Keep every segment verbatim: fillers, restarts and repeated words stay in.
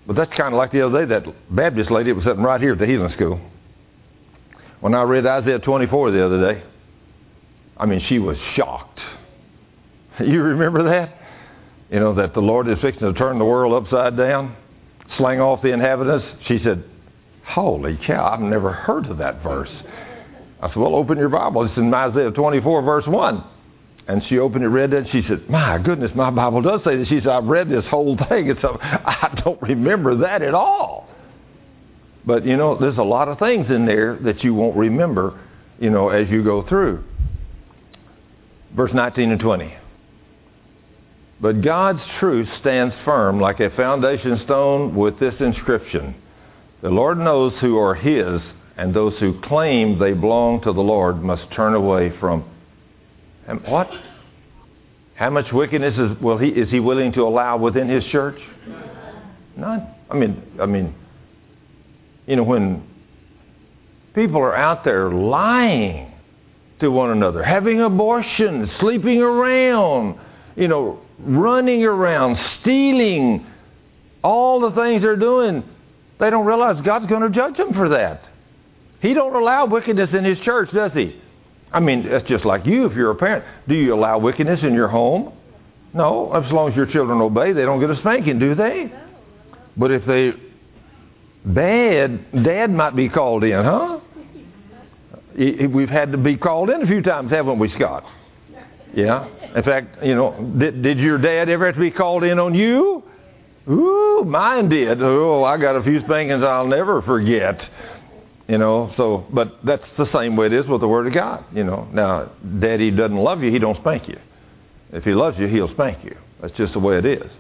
But that's kind of like the other day, that Baptist lady that was sitting right here at the healing school. When I read Isaiah twenty-four the other day, I mean, she was shocked. You remember that? You know, that the Lord is fixing to turn the world upside down, slang off the inhabitants. She said, holy cow, I've never heard of that verse. I said, well, open your Bible. It's in Isaiah twenty-four, verse one. And she opened it, read it, and she said, my goodness, my Bible does say that. She said, I've read this whole thing, and so I don't remember that at all. But, you know, there's a lot of things in there that you won't remember, you know, as you go through. Verse nineteen and twenty. But God's truth stands firm like a foundation stone with this inscription. The Lord knows who are His, and those who claim they belong to the Lord must turn away from. And what? How much wickedness is, will he, is He willing to allow within His church? None. I mean, I mean, you know, when people are out there lying to one another, having abortion, sleeping around, you know, running around, stealing, all the things they're doing, they don't realize God's going to judge them for that. He don't allow wickedness in His church, does He? I mean, that's just like you if you're a parent. Do you allow wickedness in your home? No. As long as your children obey, they don't get a spanking, do they? But if they bad, Dad might be called in, huh? We've had to be called in a few times, haven't we, Scott? Yeah. In fact, you know, did, did your dad ever have to be called in on you? Ooh, mine did. Oh, I got a few spankings I'll never forget. You know, so, but that's the same way it is with the Word of God. You know, now, Daddy doesn't love you, He don't spank you. If He loves you, He'll spank you. That's just the way it is.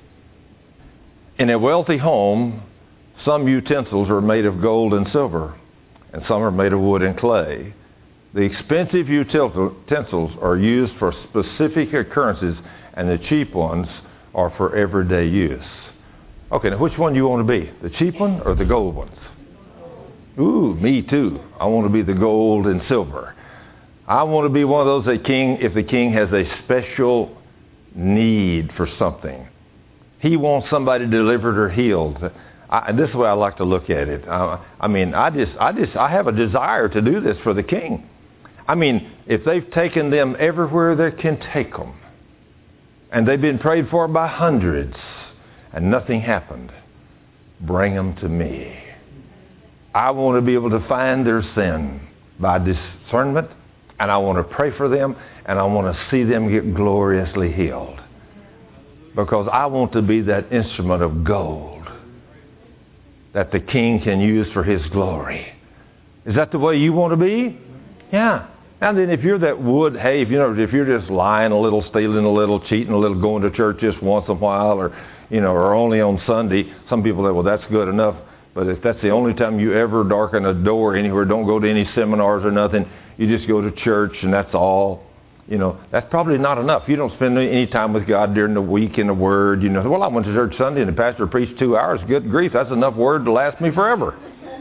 In a wealthy home, some utensils are made of gold and silver, and some are made of wood and clay. The expensive utensils are used for specific occurrences, and the cheap ones are for everyday use. Okay, now which one do you want to be? The cheap one or the gold ones? Ooh, me too. I want to be the gold and silver. I want to be one of those that king, if the king has a special need for something. He wants somebody delivered or healed. I, this is the way I like to look at it. Uh, I mean, I just, I just, I have a desire to do this for the king. I mean, if they've taken them everywhere they can take them, and they've been prayed for by hundreds, and nothing happened, bring them to me. I want to be able to find their sin by discernment, and I want to pray for them, and I want to see them get gloriously healed. Because I want to be that instrument of gold that the king can use for his glory. Is that the way you want to be? Yeah. And then if you're that wood, hey, if, you know, if you're just lying a little, stealing a little, cheating a little, going to church just once in a while, or, you know, or only on Sunday, some people say, well, that's good enough. But if that's the only time you ever darken a door anywhere, don't go to any seminars or nothing, you just go to church and that's all, you know, that's probably not enough. You don't spend any time with God during the week in the Word. You know, well, I went to church Sunday and the pastor preached two hours. Good grief, that's enough Word to last me forever.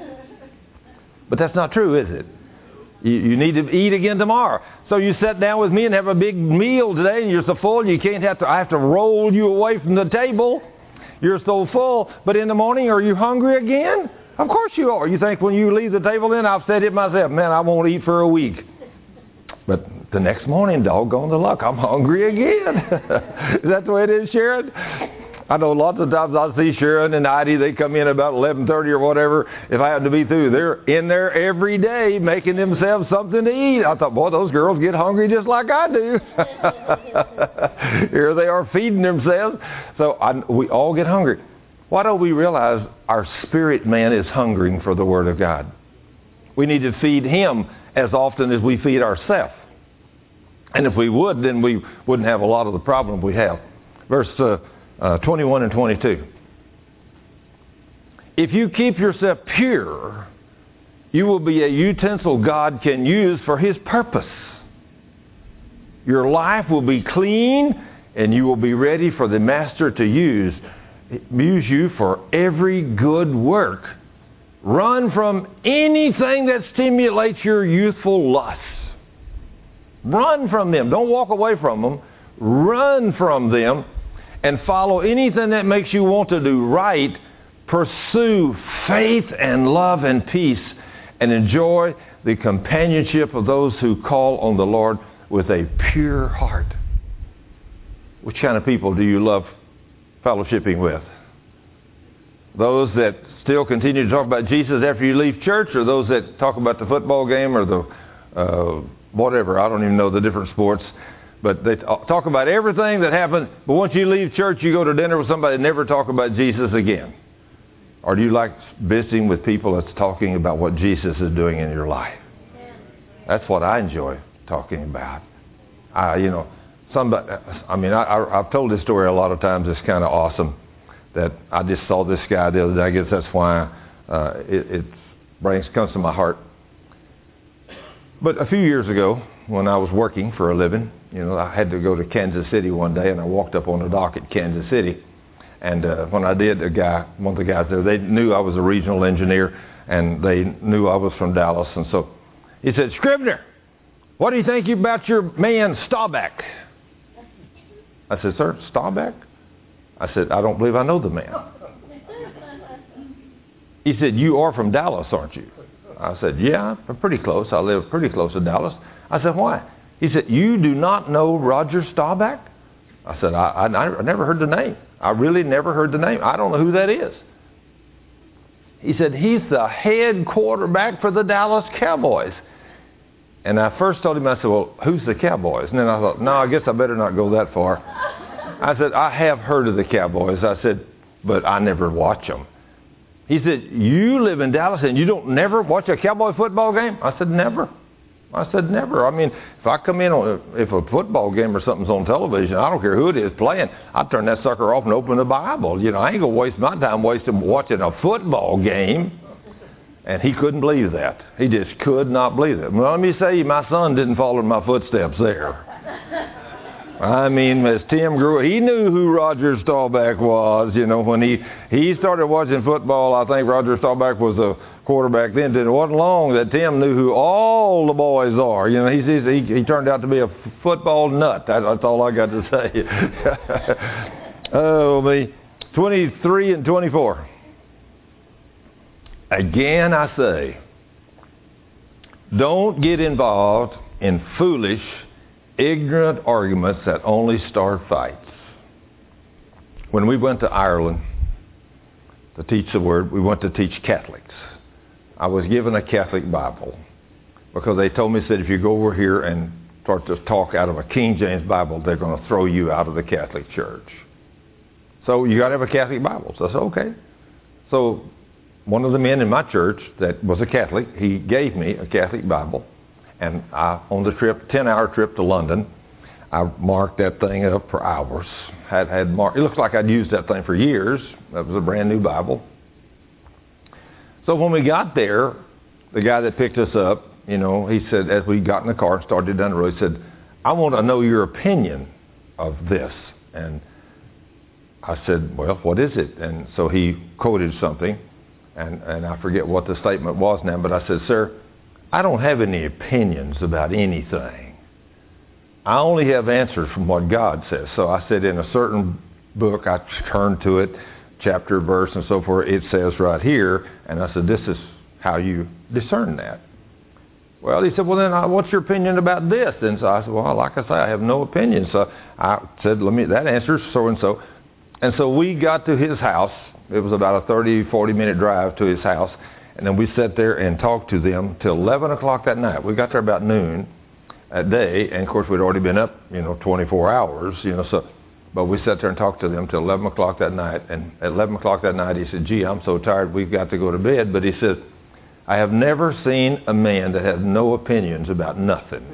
But that's not true, is it? You, you need to eat again tomorrow. So you sit down with me and have a big meal today and you're so full you can't have to, I have to roll you away from the table. You're so full, but in the morning, are you hungry again? Of course you are. You think when you leave the table then, I've said it myself, man, I won't eat for a week. But the next morning, doggone the luck, I'm hungry again. Is that the way it is, Sharon? I know lots of times I see Sharon and Heidi, they come in about eleven thirty or whatever. If I happen to be through, they're in there every day making themselves something to eat. I thought, boy, those girls get hungry just like I do. Here they are feeding themselves. So I, we all get hungry. Why don't we realize our spirit man is hungering for the Word of God? We need to feed him as often as we feed ourselves. And if we would, then we wouldn't have a lot of the problem we have. Verse uh, uh, twenty-one and twenty-two. If you keep yourself pure, you will be a utensil God can use for His purpose. Your life will be clean, and you will be ready for the Master to use, use you for every good work. Run from anything that stimulates your youthful lusts. Run from them. Don't walk away from them. Run from them and follow anything that makes you want to do right, pursue faith and love and peace and enjoy the companionship of those who call on the Lord with a pure heart. Which kind of people do you love fellowshipping with? Those that still continue to talk about Jesus after you leave church, or those that talk about the football game or the uh, whatever, I don't even know the different sports, but they talk about everything that happened, but once you leave church, you go to dinner with somebody and never talk about Jesus again? Or do you like visiting with people that's talking about what Jesus is doing in your life? That's what I enjoy talking about. I, you know, somebody, I mean, I, I, I've told this story a lot of times. It's kind of awesome that I just saw this guy the other day. I guess that's why uh, it, it brings comes to my heart. But a few years ago, when I was working for a living, you know, I had to go to Kansas City one day, and I walked up on the dock at Kansas City. And uh, when I did, the guy, one of the guys there, they knew I was a regional engineer, and they knew I was from Dallas. And so he said, "Scribner, what do you think about your man Staubach?" I said, "Sir, Staubach?" I said, "I don't believe I know the man." He said, "You are from Dallas, aren't you?" I said, "Yeah, I'm pretty close. I live pretty close to Dallas." I said, "Why?" He said, "You do not know Roger Staubach?" I said, I, I, I never heard the name. I really never heard the name. I don't know who that is. He said, "He's the head quarterback for the Dallas Cowboys." And I first told him, I said, "Well, who's the Cowboys?" And then I thought, no, I guess I better not go that far. I said, "I have heard of the Cowboys." I said, "But I never watch them." He said, "You live in Dallas and you don't never watch a Cowboy football game?" I said, "Never." I said, "Never. I mean, if I come in, on, if a football game or something's on television, I don't care who it is playing, I turn that sucker off and open the Bible. You know, I ain't going to waste my time wasting watching a football game." And he couldn't believe that. He just could not believe it. Well, let me say, my son didn't follow in my footsteps there. I mean, as Tim grew, he knew who Roger Staubach was. You know, when he, he started watching football, I think Roger Staubach was a quarterback then. It wasn't long that Tim knew who all the boys are. You know, he's, he's, he, he turned out to be a football nut. That, that's all I got to say. Oh, me. twenty-three and twenty-four. "Again, I say, don't get involved in foolish, ignorant arguments that only start fights." When we went to Ireland to teach the Word, we went to teach Catholics. I was given a Catholic Bible because they told me, said, if you go over here and start to talk out of a King James Bible, they're going to throw you out of the Catholic Church. So you got to have a Catholic Bible. So I said, okay. So one of the men in my church that was a Catholic, he gave me a Catholic Bible. And I, on the trip, ten-hour trip to London, I marked that thing up for hours. Had had marked. It looks like I'd used that thing for years. That was a brand new Bible. So when we got there, the guy that picked us up, you know, he said, as we got in the car and started down the road, he said, "I want to know your opinion of this." And I said, "Well, what is it?" And so he quoted something, and, and I forget what the statement was now, but I said, "Sir, I don't have any opinions about anything. I only have answers from what God says." So I said, in a certain book, I turned to it, chapter, verse, and so forth. It says right here, and I said, "This is how you discern that." Well, he said, "Well, then, uh, what's your opinion about this?" And so I said, "Well, like I say, I have no opinion." So I said, "Let me. That answers so and so." And so we got to his house. It was about a thirty, forty minute drive to his house. And then we sat there and talked to them till eleven o'clock that night. We got there about noon that day, and of course we'd already been up, you know, twenty-four hours, you know. So, but we sat there and talked to them till eleven o'clock that night. And at eleven o'clock that night, he said, "Gee, I'm so tired, we've got to go to bed." But he said, "I have never seen a man that has no opinions about nothing."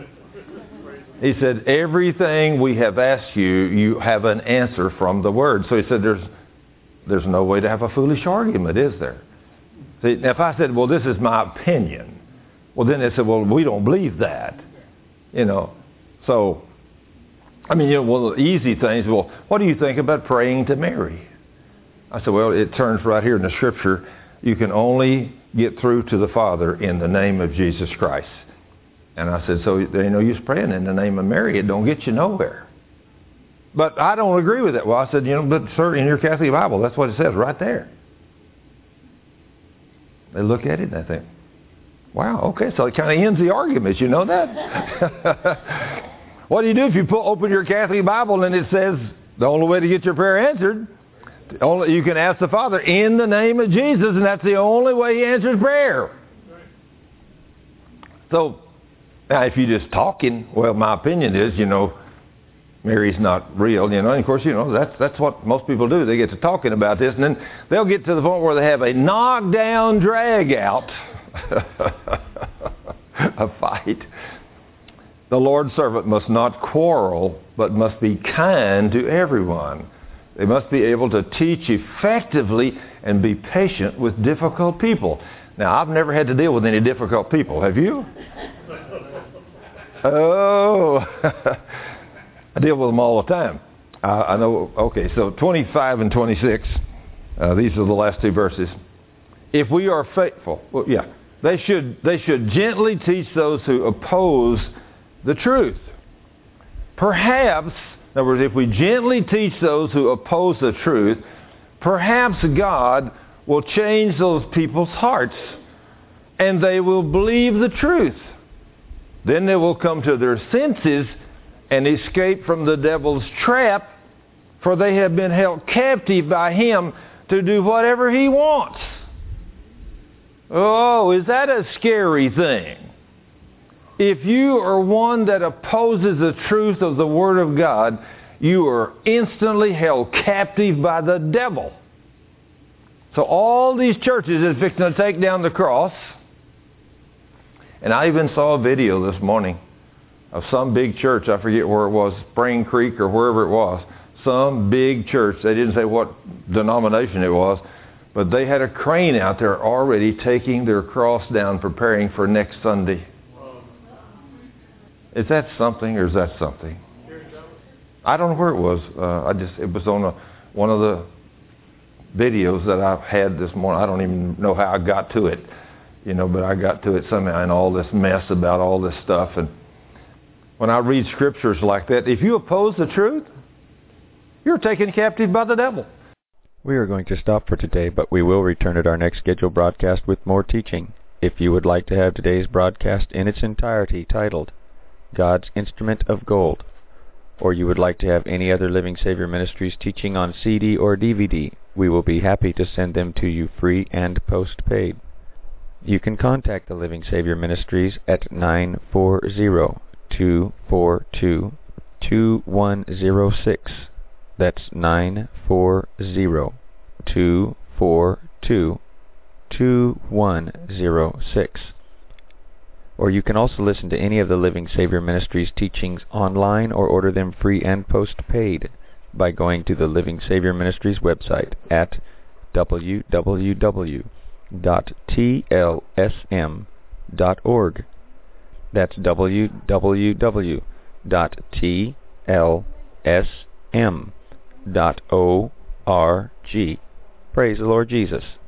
He said, "Everything we have asked you, you have an answer from the Word." So he said, "There's, there's no way to have a foolish argument, is there?" See, now if I said, "Well, this is my opinion," well, then they said, "Well, we don't believe that." You know, so, I mean, you know, one of the easy things, well, what do you think about praying to Mary? I said, well, it turns right here in the Scripture, you can only get through to the Father in the name of Jesus Christ. And I said, so there ain't no use praying in the name of Mary. It don't get you nowhere. But I don't agree with that. Well, I said, you know, but sir, in your Catholic Bible, that's what it says right there. They look at it and they think, wow, okay, so it kind of ends the argument. You know that? What do you do if you pull, open your Catholic Bible and it says the only way to get your prayer answered, only you can ask the Father in the name of Jesus, and that's the only way He answers prayer. So, now if you're just talking, well, my opinion is, you know, Mary's not real, you know, and of course, you know, that's that's what most people do. They get to talking about this, and then they'll get to the point where they have a knockdown, drag out, a fight. The Lord's servant must not quarrel, but must be kind to everyone. They must be able to teach effectively and be patient with difficult people. Now, I've never had to deal with any difficult people. Have you? Oh, I deal with them all the time. Uh, I know, okay, so twenty-five and twenty-six, uh, these are the last two verses. If we are faithful, well, yeah, they should, they should gently teach those who oppose the truth. Perhaps, in other words, if we gently teach those who oppose the truth, perhaps God will change those people's hearts and they will believe the truth. Then they will come to their senses and escape from the devil's trap, for they have been held captive by him to do whatever he wants. Oh, is that a scary thing? If you are one that opposes the truth of the Word of God, you are instantly held captive by the devil. So all these churches are fixing to take down the cross. And I even saw a video this morning of some big church, I forget where it was, Spring Creek or wherever it was, some big church. They didn't say what denomination it was, but they had a crane out there already taking their cross down, preparing for next Sunday. Is that something or is that something? I don't know where it was. Uh, I just it was on a, one of the videos that I've had this morning. I don't even know how I got to it, you know, but I got to it somehow in all this mess about all this stuff. And when I read scriptures like that, if you oppose the truth, you're taken captive by the devil. We are going to stop for today, but we will return at our next scheduled broadcast with more teaching. If you would like to have today's broadcast in its entirety titled God's Instrument of Gold, or you would like to have any other Living Savior Ministries teaching on C D or D V D, we will be happy to send them to you free and postpaid. You can contact the Living Savior Ministries at nine four zero, two four two, two one zero six. That's nine four zero, two four two, two one zero six. Or you can also listen to any of the Living Savior Ministries teachings online or order them free and postpaid by going to the Living Savior Ministries website at w w w dot t l s m dot org. That's w w w dot t l s m dot org. Praise the Lord Jesus.